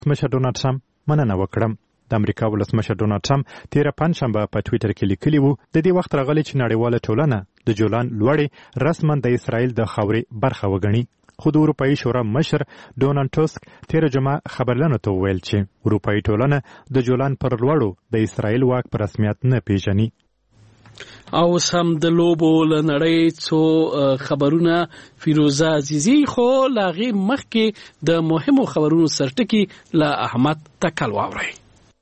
مشر ډونالد ټرمپ مننه وکړم. د امریکا ولسمشر ډونالد ټرمپ تېره پنجشنبه په ټویټر کې لیکلي وو د دې وخت راغلی چې نړیواله ټولنه د جولان لوړې رسما د اسرائیل د خاورې برخه وګڼي. خو د اروپایي شورا مشر ډونالد ټسک تېره جمعه خبرلنو ته وویل چې اروپایي ټولنه د جولان پر لوړو د اسرائیل واک په رسمیت نه پیژني. او سم د لوبو لنړۍ څو خبرونه فیروزه عزیزی خو لاغي مخکې د مهمو خبرونو سرټکی له احمد تکل واوري.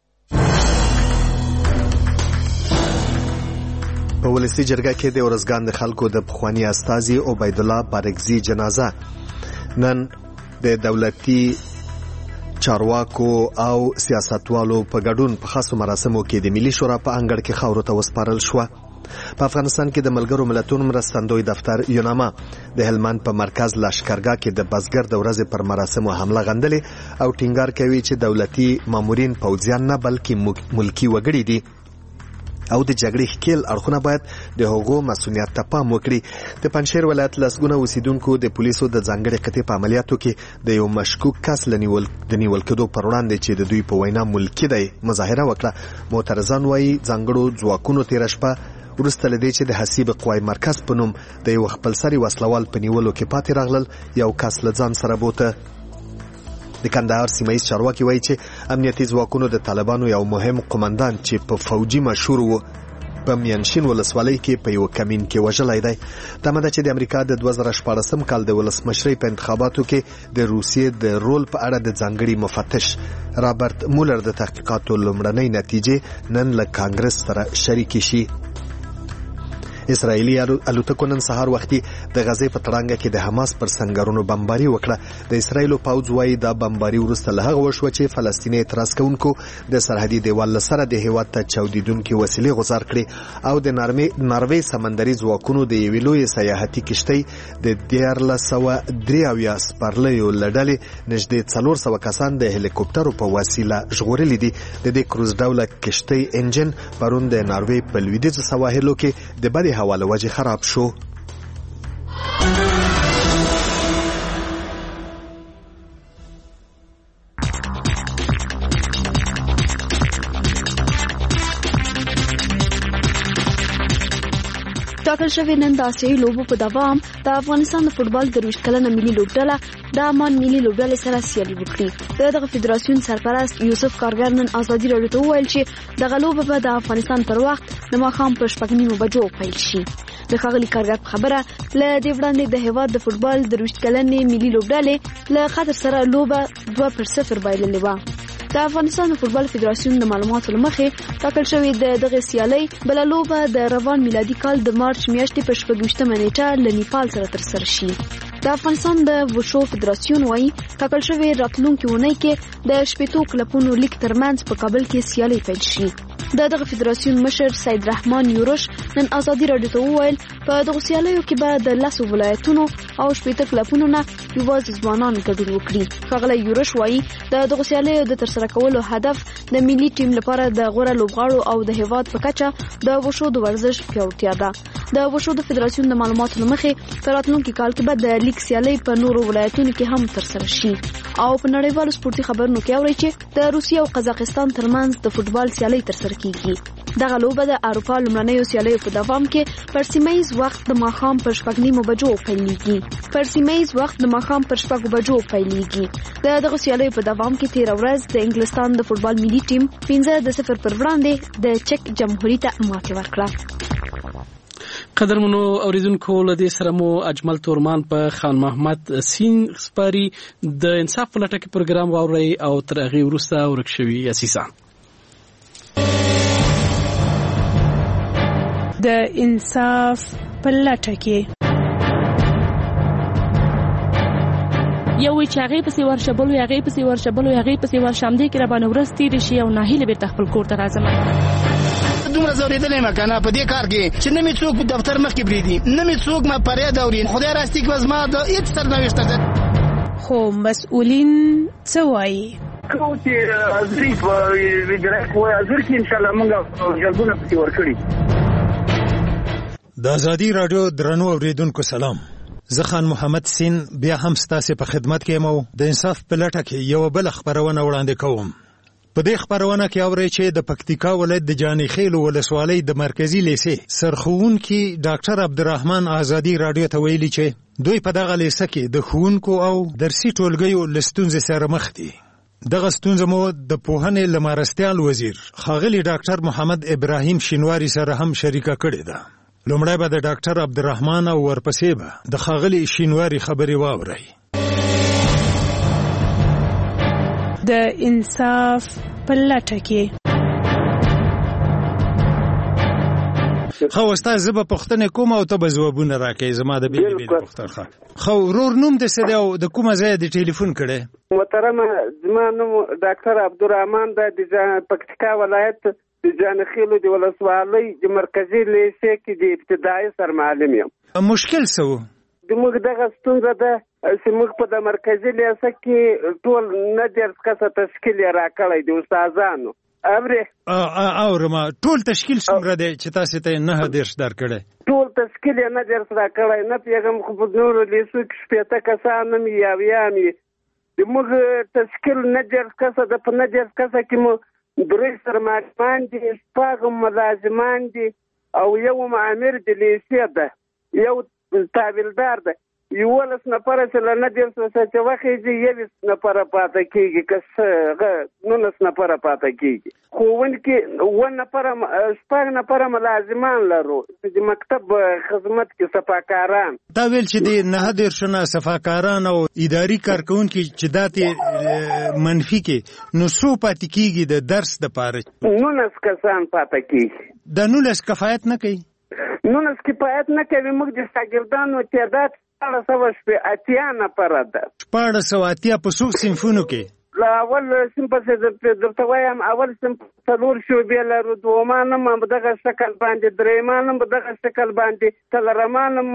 په ولسی جرګه کې د ورزګان د خلکو د پخوانی استاذي عبید الله بارګزی جنازه نن د دولتي چارواکو او سیاستوالو په ګډون په خاصو مراسمو کې د ملي شورا په انګړ کې خاورو ته وسپارل شو. په افغانستان کې د ملګرو ملتونو مرستندوی دفتر یوناما د هلمند په مرکز لشکرګاه کې د بزګر د ورځې پر مراسمو حمله غندلې او ټینګار کوي چې دولتي مامورین پوځیان نه بلکې ملکی وګړي دي او د جګړې ښکیل اړخونه باید د هغو مسؤلیت ته پام وکړي. د پنجشیر ولایت لسګونه اوسیدونکو د پولیسو د ځانګړي قطعې په عملیاتو کې د یو مشکوک کس د نیول کېدو پر وړاندې چې د دوی په وینا ملکی دی مظاهره وکړه. معترضان وایي ځانګړو ځواکونو تېره شپه وروسته له دې چې د حسیب قوای مرکز په نوم د یو خپلسري وسلوال په نیولو کې پاتې راغلل یو کس له ځان سره بوته. د کندهار سیمایي چارواکي وایي چې امنیتي ځواکونو د طالبانو یو مهم قومندان چې په فوجي مشهور و په میانشین ولسوالۍ کې په یو کمین کې وژلی دی. تمه ده چې د امریکا د 2014 کال د ولسمشرۍ په انتخاباتو کې د روسیې د رول په اړه د ځانګړي مفتش رابرټ مولر د تحقیقاتو لومړنۍ نتیجې نن له کانګرس سره شریکې شي. اسرائیلي الوتکو نن سهار وختي د غزې په تړانګه کې د حماس پر سنگرونو بمباري وکړه. د اسرائیل پوځ وايي دا بمباري وروسته له هغه وشوه چې فلسطیني اعتراض کوونکو د سرحدي دیوال سره د هیواد ته چاودیدونکو وسیلې غوځار کړې او د ناروې سمندري ځواکونو د یوې لویې سیاحتي کشتۍ د 1493 سپرلیو لړلې نږدې 400 کسان د هلیکوپټرو په وسیله ژغورلي دي. د دې کروز ډوله کشتۍ انجن پرون د ناروې په لویدیځو سواحلو کې د بلې حواله وجه خراب شو. ټاکل شوی نن د آسیایي لوبو په دوام د افغانستان د فوټبال د 20 کلنه ملي لوبډله د عمان ملي لوبډلې سره سیالي وکړي. دغه فدراسیون سرپرست یوسف کارګر نن ازادي راډیو ته وویل چې دغه لوبه به د افغانستان پر وخت د ماښام په 9:30 بجو پیل شي. د ښاغلي کارګر په خبره له دې وړاندې د هیواد د فوټبال د 20 کلنې ملي لوبډلې له قطر سره لوبه 2-0 بایللې وه. د افغانستان د فوټبال فدراسیون د معلوماتو لمخې ټاکل شوې د دغه سیالۍ بل لوبه د روان میلادي کال د مارچ میاشتې په 26 نیټه له نیپال سره ترسره شي. د افغانستان د وشو فدراسیون وايي ټاکل شوې راتلونکي اونۍ کې د شپږ کلبونو لیګ ترمنځ په کابل کې سیالۍ پیل شي. دغه فدراسیون مشر سید رحمان یورش نن ازادي راډیو ته وویل په دغه سیالیو کې به د 10 ولایتونو او 8 کلبونو نه یوازې ځوانان ګډون وکړي. ښاغلی یورش وايي د دغه سیالیو د ترسره کولو هدف د ملي ټیم لپاره د غوره لوبغاړو او د هیواد په کچه د وشو د ورزش پیاوړتیا ده. د وشو د فدراسیون د معلوماتو لمخې په راتلونکي کال کې به د لیګ سیالۍ په نورو ولایتونو کې هم ترسره شي. او په نړیوالو سپورتي خبرونو کې اوري چې د روسیې او قزاقستان ترمنځ د فوټبال سیالۍ ترسره کیږي. دغه لوبه د اروپا لومړنیو سیالیو په دوام کې پر سیمه‌ییز وخت د ماښام پر 9:30 بجو پیلېږي. دغه سیالیو په دوام کې 13 ورځ د انګلستان د فوټبال ملي ټیم 5-0 پر وړاندې د چک جمهوریت ته ماتې ورکړه. قدرمنو اوریدونکو لدې سره مو اجمل تورمان په خان محمد سین سپاری د انصاف په لټه کې پروګرام واوري او تر هغه وروسته ورک شوی اساسا د انصاف په لټه کې یو چې هغه پسې ورشبلو شامدې کې را باندې ورستي دي شي او ناهیله به خپل کور ته راځم. دومره زوریدلې مکنه په دې کار کې چې نه می څوک دفتر مخ کې بریدي نه می څوک ما پرې دورین خدای راستي کې وزما د هیڅ سرنوشت ده. خو مسؤلین څه وایي؟ کو چې ظریف ویجرای کوی ازر کې ان شاء الله موږ جلبونه پسې ورکړي. د ازادي رادیو درنو اوریدونکو سلام. زه خان محمد سین بیا هم ستاسو په خدمت کې مو د انصاف په لټه کې یو بل خبرونه وړاندې کوم. په دې خبرونه کې اورئ چې د پکتیکا ولایت د جاني خیل ولسوالۍ د مرکزی لیسې سرښوونکي ډاکټر عبدالرحمن آزادی رادیو ته ویلي چې دوی په دغه لیسه کې د ښوونکو او درسي ټولګیو له ستونزې سره مخ دي. دغه ستونزه مو د پوهنې له مرستیال وزیر ښاغلي ډاکټر محمد ابراهیم شینواری سره هم شریکه کړې ده. لومړی به د ډاکټر عبدالرحمن او ورپسې به د ښاغلي شینواری خبرې واورئ. د انصاف په لټه کې. خو استاد زه به پوښتنه کوم او ته به ځوابونه راکړې. زما د بیل پوښتنه خو ورور نوم د څه دی او د کومه ځای د ټلیفون کړې؟ محترم زما نوم ډاکټر عبدالرحمن د پکتیکا ولایت د جانخیلو د ولسوالۍ د مرکزی لیسې کې د ابتدایي سرمعلم یم. مشکل څه و؟ موږ دغه ستونزه ده چې موږ په د مرکزی لیسه کې ټول نه درس کسه تشکیل راکړی د استادانو. اورما ټول تشکیل څومره دی چې تاسو ته نه درس درکړی؟ ټول تشکیل نه درس راکړی نه پیغام خو په نورو لیسو کې 15 کسان مې یاویامي موږ تشکیل نه درس کسه د په نه درس کسه کې مو درې سرمعلمان دي، شپږ ملازمان دي او یو مامور د لیسې ده، یو تابلدار ده. 11 نفر چې له نه درس چې وخیږي 21 نفر پاتې کیږي که 19 نفر پاتې کیږي. ښوونکي 1 نفر شپږ نفر ملازمان لرو چې مکتب خدمت کې صفاکاران. دا ویل چې د نه درسونه صفاکاران او اداري کارکونکي چې داتې منفي کې نو څو پاتې کیږي د درس د پاره؟ 19 کسان پاتې کیږي. د 19 کفایت نه کوي؟ 19 کفایت نه کوي. موږ د شاګردانو تعداد 1480 نفر ده. 1480 په څو صنفونو کې؟ اول صنف څه درته وایم، اول صنف 4 شعبې لرو، دومانم دغه شکل باندې، درېمانم دغه شکل باندې، څلورمانم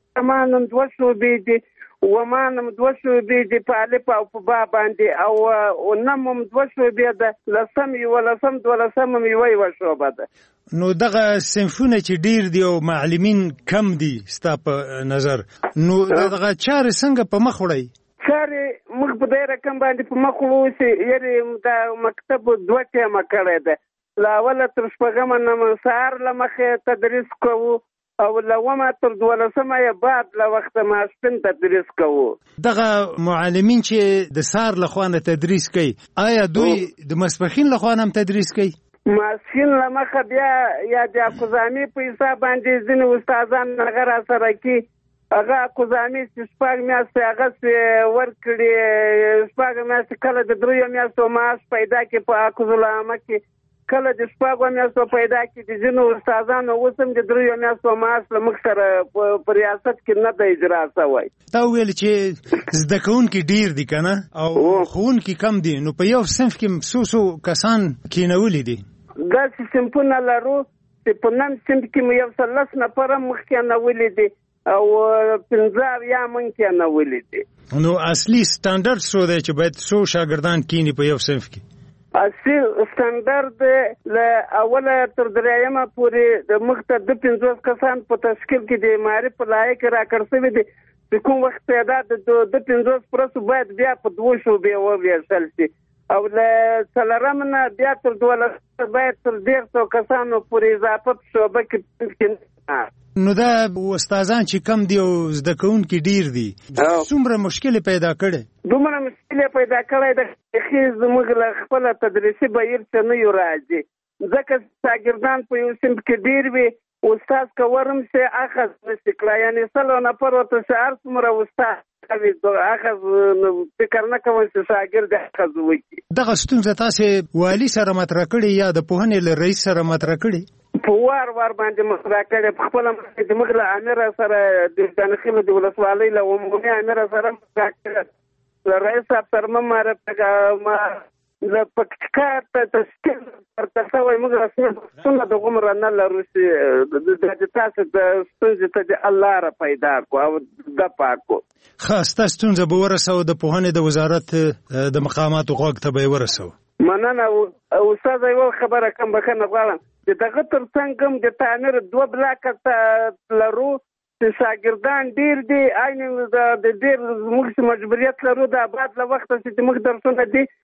2 شعبې دي، ومانم 2 شعبې دي په الف او په با باندې، او نمم 2 شعبې ده، لسم یولسم دولسم یوه شعبه ده. نو دغه صنفونه چې ډیر دی او معلمین کم دي ستا په نظر، نو دغه چارې څنګه په مخ وړي؟ چارې موږ په دې رقم باندې په مخ وړو چې یعنې د مکتب 2 ټیمه کړی ده. له اوله تر شپږمه نه سهار له مخې تدریس کوو او له 9 تر 12 یې بعد له وخته ماسپښین تدریس کوو. دغه معلمین چې د سهار له خوا نه تدریس کوي آیا دوی د ماسپښین له خوا هم تدریس کوي؟ ماسپښین له مخه بیا یا د اکوزامي په حساب باندې ځینې استادان هغه راسره کوي، هغه اکوزامي چې 6 میاشتې هغه ورکړي، 6 میاشتې کله د 3 میاشتو معاش پیدا کړي په اکوزالعامه کې، کله د 6 میاشتو پیدا کړي. د ځینو استادانو اوس هم د 3 میاشتو معاش له موږ سره په ریاست کې نه د اجرا شوی. تا ویل چې زده کوونکي ډیر دي که نه او ښوونکي کم دي، نو په یو صنف کې څو کسان کېنولي دي؟ داسې صنفونه لرو چې په نن صنف کې مو 10 نفر مخ کېنولي دي او 15 یا من کېنولي دي. نو اصلي سټانډرډ څو دی چې باید څو شاګردان کېني په یو صنف کې؟ اصلي سټانډرډ له اوله تر 3مه پورې د مخ ته 50 کسان په تشکیل کې د معرف په لایق راکړ شوي دي. چې کوم وخت تعداد د 50 پرسو باید بیا په 2 شعبې وویشل شي او له 4 نه بیا تر 12 باید تر 150 کسانو پورې اضافه شعبه کې. نو دا استادان چې کم دی او زده کوونکي ډیر دي څومره مشکل پیدا کړي؟ دومره مشکل پیدا کړی د خیز موږ له خپل تدریسي بهیر څخه نه یو راځي، ځکه شاګردان په یو صنف کې ډیر وي، استاد کورم سه اخذ نشي کړای، یعنی 100 نفر ورته شهر څومره استاد کوي اخذ فکر نه کوي چې شاګرد اخذ وکړي. دغه ستونزه تاسو والی سره مطرح کړي یا د پوهنې له رئیس سره مطرح کړي؟ په وار باندې مطرح کړي. په خپل د مغله امیر سره د جانخیلو د ولسوالۍ له عمومي امیر سره مطرح کړي، رئیس صاحب سره ما د پکتیکا ته تشکیل ورته شوی. موږ څنګه د عمر نه لرو چې د تاسو د ستونزې ته د الله را پیدا کو او د پاکو خاصه ستونزه به ورسو د پوهنې د وزارت د مقاماتو غوږ ته به ورسو. مننه استاد، یو خبره کوم بخنه غواړم چې دغه تر څنګه د تعمیر 2 بلاک ته لرو شاګردان ډیر دي عین د ډیر موږ مجبوریت لرو د بعد له وخت چې موږ درسونه دي